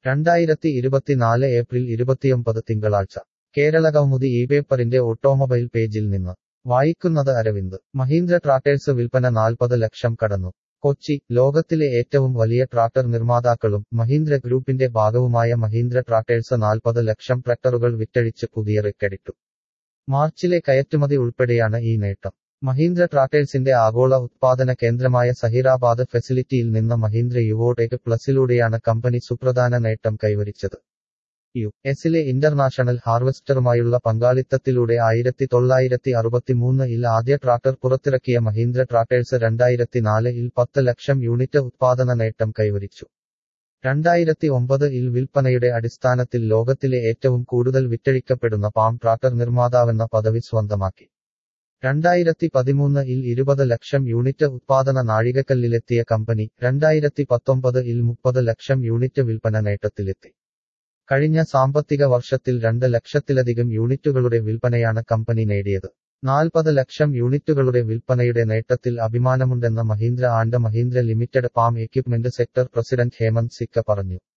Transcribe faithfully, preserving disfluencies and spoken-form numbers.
രണ്ടായിരത്തി ഇരുപത്തിനാല് ഏപ്രിൽ ഇരുപത്തിയൊമ്പത് തിങ്കളാഴ്ച കേരളകൗമുദി ഈ പേപ്പറിന്റെ ഓട്ടോമൊബൈൽ പേജിൽ നിന്ന് വായിക്കുന്നത് അരവിന്ദ്. മഹീന്ദ്ര ട്രാക്ടേഴ്സ് വിൽപ്പന നാൽപ്പത് ലക്ഷം കടന്നു. കൊച്ചി. ലോകത്തിലെ ഏറ്റവും വലിയ ട്രാക്ടർ നിർമ്മാതാക്കളും മഹീന്ദ്ര ഗ്രൂപ്പിന്റെ ഭാഗവുമായ മഹീന്ദ്ര ട്രാക്ടേഴ്സ് നാൽപ്പത് ലക്ഷം ട്രാക്ടറുകൾ വിറ്റഴിച്ച് പുതിയ റെക്കോർഡിട്ടു. മാർച്ചിലെ കയറ്റുമതി ഉൾപ്പെടെയാണ് ഈ നേട്ടം. മഹീന്ദ്ര ട്രാക്ടേഴ്സിന്റെ ആഗോള ഉത്പാദന കേന്ദ്രമായ സഹീറാബാദ് ഫെസിലിറ്റിയിൽ നിന്ന് മഹീന്ദ്ര യുവോടെക് പ്ലസിലൂടെയാണ് കമ്പനി സുപ്രധാന നേട്ടം കൈവരിച്ചത്. യു എസിലെ ഇന്റർനാഷണൽ ഹാർവെസ്റ്ററുമായുള്ള പങ്കാളിത്തത്തിലൂടെ ആയിരത്തി തൊള്ളായിരത്തി അറുപത്തിമൂന്ന് ഇൽ ആദ്യ ട്രാക്ടർ പുറത്തിറക്കിയ മഹീന്ദ്ര ട്രാക്ടേഴ്സ് രണ്ടായിരത്തിനാല് ഇൽ പത്ത് ലക്ഷം യൂണിറ്റ് ഉത്പാദന നേട്ടം കൈവരിച്ചു. രണ്ടായിരത്തി ഒമ്പത് ഇൽ വിൽപ്പനയുടെ അടിസ്ഥാനത്തിൽ ലോകത്തിലെ ഏറ്റവും കൂടുതൽ വിറ്റഴിക്കപ്പെടുന്ന പാം ട്രാക്ടർ നിർമ്മാതാവെന്ന പദവി സ്വന്തമാക്കി. രണ്ടായിരത്തി പതിമൂന്ന് ഇൽ ഇരുപത് ലക്ഷം യൂണിറ്റ് ഉത്പാദന നാഴികക്കല്ലിലെത്തിയ കമ്പനി രണ്ടായിരത്തി പത്തൊമ്പത് ഇൽ മുപ്പത് ലക്ഷം യൂണിറ്റ് വിൽപ്പന നേട്ടത്തിലെത്തി. കഴിഞ്ഞ സാമ്പത്തിക വർഷത്തിൽ രണ്ട് ലക്ഷത്തിലധികം യൂണിറ്റുകളുടെ വിൽപ്പനയാണ് കമ്പനി നേടിയത്. നാൽപ്പത് ലക്ഷം യൂണിറ്റുകളുടെ വിൽപ്പനയുടെ നേട്ടത്തിൽ അഭിമാനമുണ്ടെന്ന് Mahindra and Mahindra limited farm equipment sector president Hemant Sikka പറഞ്ഞു.